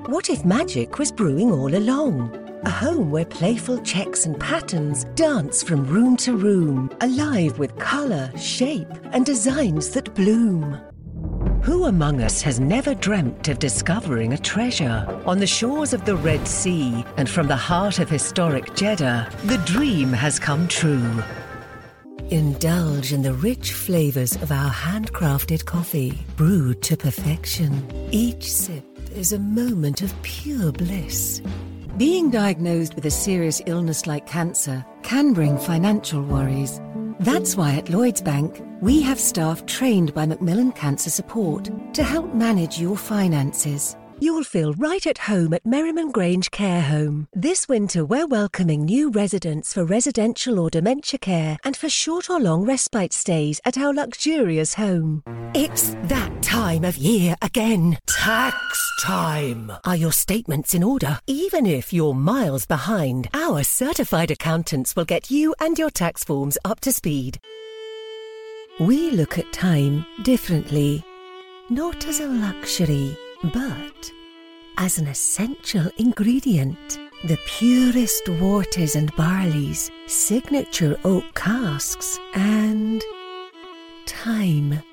What if magic was brewing all along? A home where playful checks and patterns dance from room to room, alive with colour, shape and designs that bloom. Who among us has never dreamt of discovering a treasure? On the shores of the Red Sea and from the heart of historic Jeddah, the dream has come true. Indulge in the rich flavours of our handcrafted coffee, brewed to perfection. Each sip is a moment of pure bliss. Being diagnosed with a serious illness like cancer can bring financial worries. That's why at Lloyds Bank, we have staff trained by Macmillan Cancer Support to help manage your finances. You'll feel right at home at Merriman Grange Care Home. This winter, we're welcoming new residents for residential or dementia care and for short or long respite stays at our luxurious home. It's that time of year again. Tax time. Are your statements in order? Even if you're miles behind, our certified accountants will get you and your tax forms up to speed. We look at time differently, not as a luxury, but as an essential ingredient. The purest waters and barleys, signature oak casks, and time.